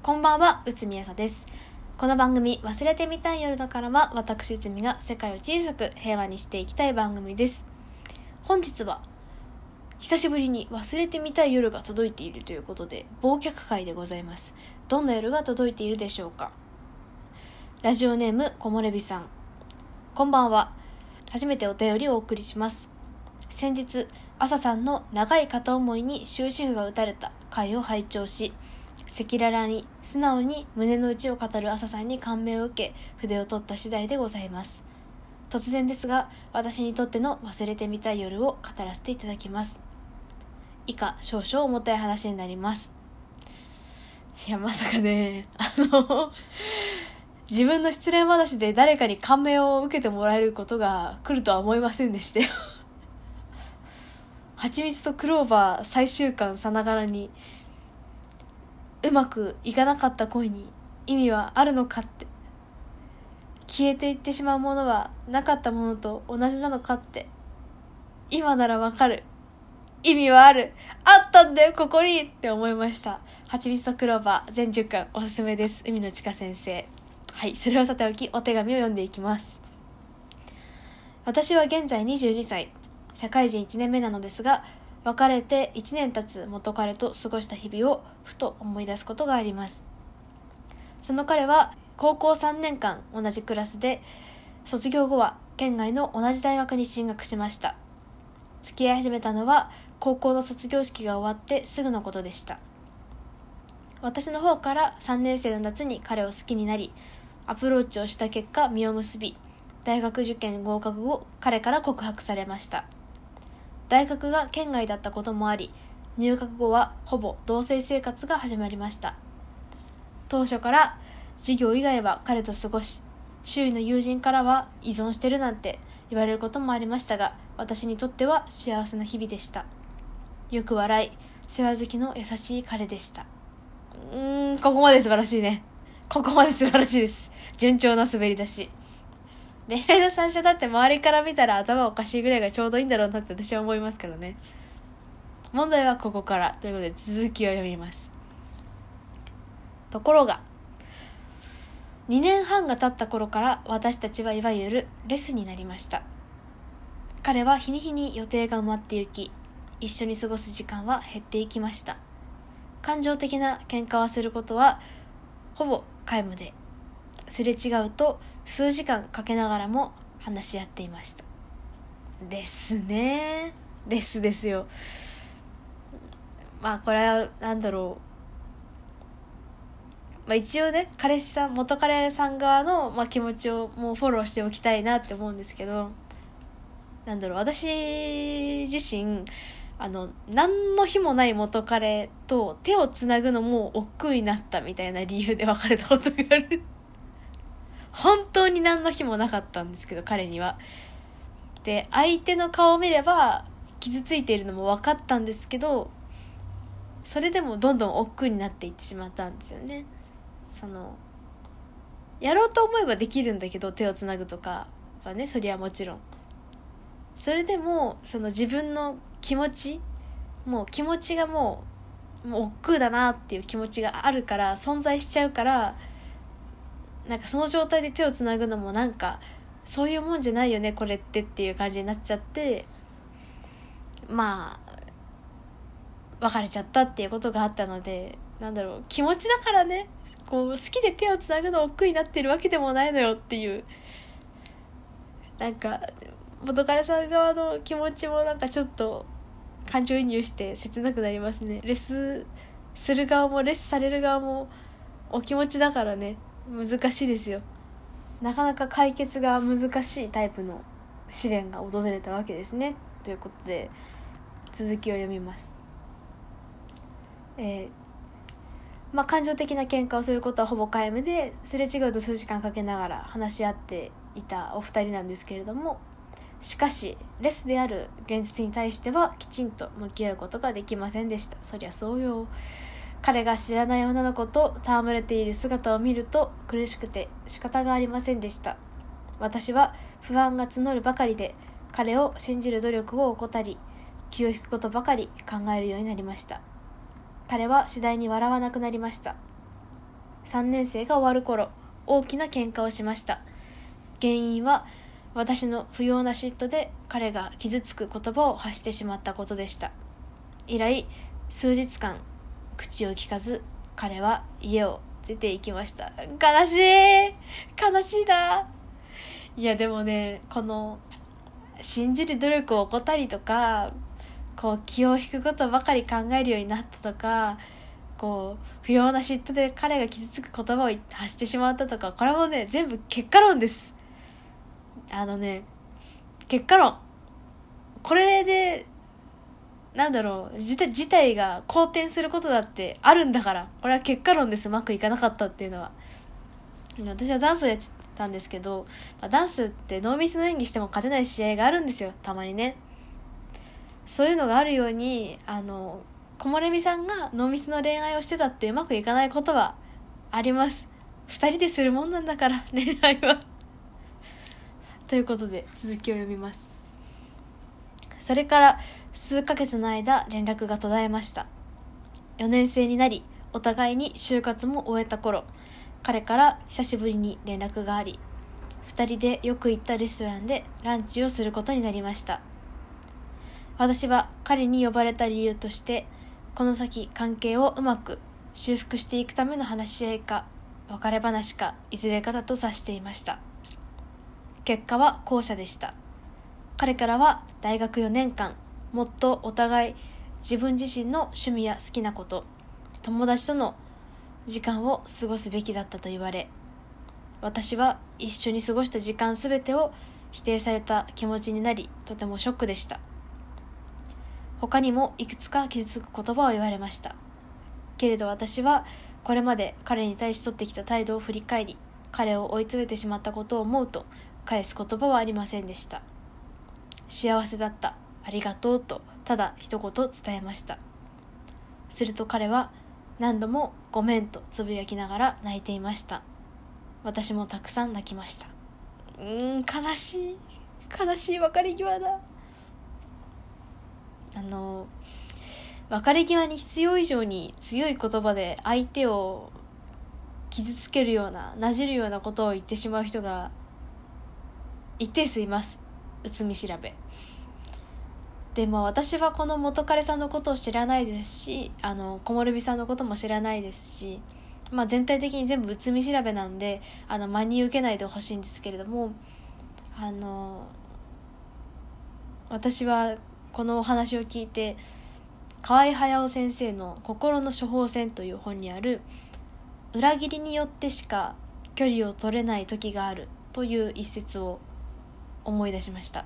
こんばんは、内海あさです。この番組、忘れてみたい夜だからは、私内海が世界を小さく平和にしていきたい番組です。本日は久しぶりに忘れてみたい夜が届いているということで、忘却会でございます。どんな夜が届いているでしょうか。ラジオネームこもれびさん、こんばんは。初めてお便りをお送りします。先日、あささんの長い片思いに終止符が打たれた回を拝聴し、赤裸々に素直に胸の内を語るあささんに感銘を受け、筆を取った次第でございます。突然ですが、私にとっての忘れてみたい夜を語らせていただきます。以下少々重たい話になります。いや、まさかね、自分の失恋話で誰かに感銘を受けてもらえることが来るとは思いませんでしたよ。蜂蜜とクローバー最終巻さながらに、うまくいかなかった恋に意味はあるのかって、消えていってしまうものはなかったものと同じなのかって、今ならわかる、意味はある、あったんだよここにって思いました。蜂蜜とクローバー全10巻おすすめです。海野千佳先生。はい、それはさておき、お手紙を読んでいきます。私は現在22歳、社会人1年目なのですが、別れて1年経つ元彼と過ごした日々をふと思い出すことがあります。その彼は高校3年間同じクラスで、卒業後は県外の同じ大学に進学しました。付き合い始めたのは高校の卒業式が終わってすぐのことでした。私の方から3年生の夏に彼を好きになり、アプローチをした結果実を結び、大学受験合格後、彼から告白されました。大学が県外だったこともあり、入学後はほぼ同棲生活が始まりました。当初から授業以外は彼と過ごし、周囲の友人からは依存してるなんて言われることもありましたが、私にとっては幸せな日々でした。よく笑い、世話好きの優しい彼でした。ここまで素晴らしいね。ここまで素晴らしいです。順調な滑り出し。恋愛の最初だって周りから見たら頭おかしいぐらいがちょうどいいんだろうなって私は思いますからね。問題はここからということで、続きを読みます。ところが2年半が経った頃から私たちはいわゆるレスになりました。彼は日に日に予定が埋まってゆき、一緒に過ごす時間は減っていきました。感情的な喧嘩はすることはほぼ皆無で、すれ違うと数時間かけながらも話し合っていました。ですね。ですよ。まあこれはなんだろう。一応ね、彼氏さん、元彼さん側の、気持ちをもうフォローしておきたいなって思うんですけど、なんだろう、私自身、何の日もない元彼と手をつなぐのも億劫になったみたいな理由で別れたことがある。本当に何の日もなかったんですけど、彼には。で、相手の顔を見れば傷ついているのも分かったんですけど、それでもどんどん億劫になっていってしまったんですよね。やろうと思えばできるんだけど、手をつなぐとかはね、そりゃもちろん。それでも自分の気持ちがもう億劫だなっていう気持ちがあるから、存在しちゃうから、なんかその状態で手をつなぐのもなんかそういうもんじゃないよねこれってっていう感じになっちゃって、別れちゃったっていうことがあったので、なんだろう、気持ちだからね、好きで手をつなぐの億劫になってるわけでもないのよっていう、なんか元彼さん側の気持ちもなんかちょっと感情移入して切なくなりますね。レスする側もレスされる側もお気持ちだからね、難しいですよ。なかなか解決が難しいタイプの試練が訪れたわけですね。ということで、続きを読みます。感情的な喧嘩をすることはほぼ皆無で、すれ違うと数時間かけながら話し合っていたお二人なんですけれども、しかしレスである現実に対してはきちんと向き合うことができませんでした。そりゃそうよ。彼が知らない女の子と戯れている姿を見ると苦しくて仕方がありませんでした。私は不安が募るばかりで、彼を信じる努力を怠り、気を引くことばかり考えるようになりました。彼は次第に笑わなくなりました。 3年生が終わる頃、大きな喧嘩をしました。原因は私の不要な嫉妬で彼が傷つく言葉を発してしまったことでした。以来数日間口を聞かず、彼は家を出て行きました。悲しいな。いやでもね、この信じる努力を怠りとか、こう気を引くことばかり考えるようになったとか、こう不要な嫉妬で彼が傷つく言葉を発してしまったとか、これもね全部結果論です。結果論、これで事態が好転することだってあるんだから、これは結果論です。うまくいかなかったっていうのは。私はダンスをやってたんですけど、ダンスってノーミスの演技しても勝てない試合があるんですよ、たまにね。そういうのがあるように、木漏れ日さんがノーミスの恋愛をしてたってうまくいかないことはあります。二人でするもんなんだから恋愛はということで続きを読みます。それから数ヶ月の間連絡が途絶えました。4年生になり、お互いに就活も終えた頃、彼から久しぶりに連絡があり、2人でよく行ったレストランでランチをすることになりました。私は彼に呼ばれた理由として、この先関係をうまく修復していくための話し合いか別れ話かいずれかだと指していました。結果は後者でした。彼からは大学4年間もっとお互い自分自身の趣味や好きなこと、友達との時間を過ごすべきだったと言われ、私は一緒に過ごした時間すべてを否定された気持ちになり、とてもショックでした。他にもいくつか傷つく言葉を言われました。けれど私はこれまで彼に対し取ってきた態度を振り返り、彼を追い詰めてしまったことを思うと返す言葉はありませんでした。幸せだった、ありがとうとただ一言伝えました。すると彼は何度もごめんとつぶやきながら泣いていました。私もたくさん泣きました。悲しい別れ際だ。別れ際に必要以上に強い言葉で相手を傷つけるような、なじるようなことを言ってしまう人が一定数います。うつみ調べで、私はこの元彼さんのことを知らないですし、木漏れ日さんのことも知らないですし、全体的に全部うつみ調べなんで真に受けないでほしいんですけれども、私はこのお話を聞いて、河合隼先生の心の処方箋という本にある、裏切りによってしか距離を取れない時があるという一節を思い出しました。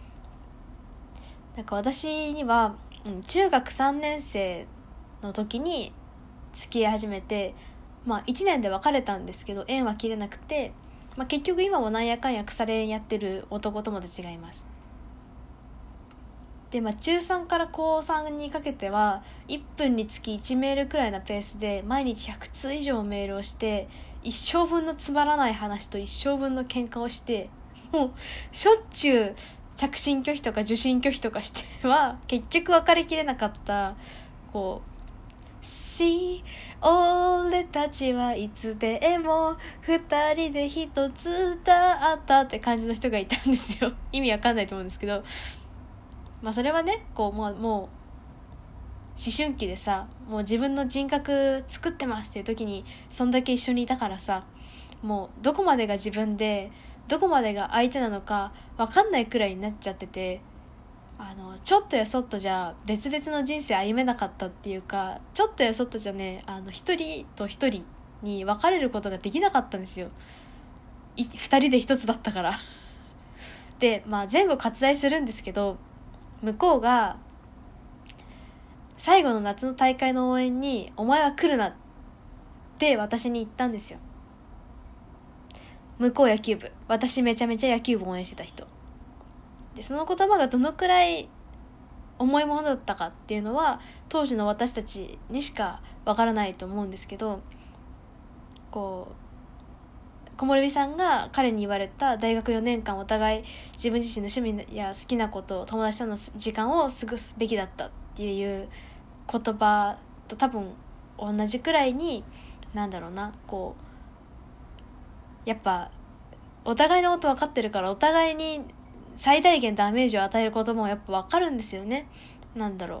私には、中学3年生の時に付き合い始めて、1年で別れたんですけど縁は切れなくて、結局今もなんやかんや腐れ縁やってる男友達がいます。で、中3から高3にかけては1分につき1メールくらいなペースで毎日100通以上メールをして、一生分のつまらない話と一生分の喧嘩をして、もうしょっちゅう着信拒否とか受信拒否とかしては結局別れきれなかった、俺たちはいつでも二人で一つだったって感じの人がいたんですよ。意味わかんないと思うんですけど、それはね、もう思春期でさ、もう自分の人格作ってますっていう時にそんだけ一緒にいたからさ、もうどこまでが自分でどこまでが相手なのか分かんないくらいになっちゃってて、ちょっとやそっとじゃ別々の人生歩めなかったっていうか、ちょっとやそっとじゃね、一人と一人に別れることができなかったんですよ。二人で一つだったからで、前後割愛するんですけど、向こうが最後の夏の大会の応援にお前は来るなって私に言ったんですよ。向こう野球部、私めちゃめちゃ野球部応援してた人で、その言葉がどのくらい重いものだったかっていうのは当時の私たちにしかわからないと思うんですけど、木漏日さんが彼に言われた大学4年間お互い自分自身の趣味や好きなこと、友達との時間を過ごすべきだったっていう言葉と多分同じくらいになんだろうな、こうやっぱお互いのこと分かってるから、お互いに最大限ダメージを与えることもやっぱ分かるんですよね。なんだろ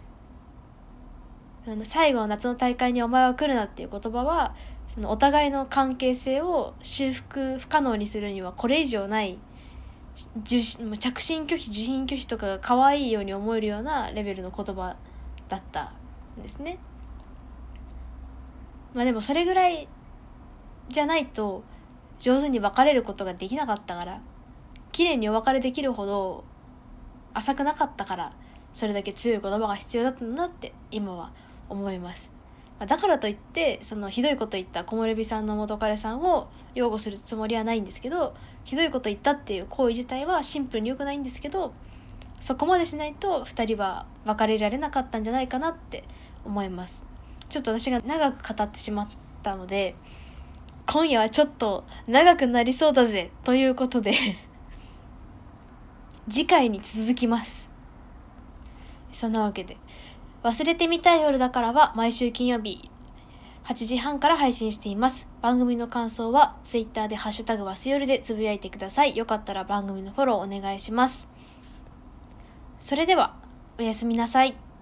う、最後の夏の大会にお前は来るなっていう言葉は、そのお互いの関係性を修復不可能にするにはこれ以上ない、着信拒否受信拒否とかが可愛いように思えるようなレベルの言葉だったんですね。でもそれぐらいじゃないと上手に別れることができなかったから、綺麗にお別れできるほど浅くなかったから、それだけ強い言葉が必要だったんだなって今は思います。だからといってそのひどいこと言った木漏れ日さんの元彼さんを擁護するつもりはないんですけど、ひどいこと言ったっていう行為自体はシンプルに良くないんですけど、そこまでしないと2人は別れられなかったんじゃないかなって思います。ちょっと私が長く語ってしまったので、今夜はちょっと長くなりそうだぜということで次回に続きます。そんなわけで、忘れてみたい夜だからは毎週金曜日8時半から配信しています。番組の感想はツイッターでハッシュタグわすよるでつぶやいてください。よかったら番組のフォローお願いします。それではおやすみなさい。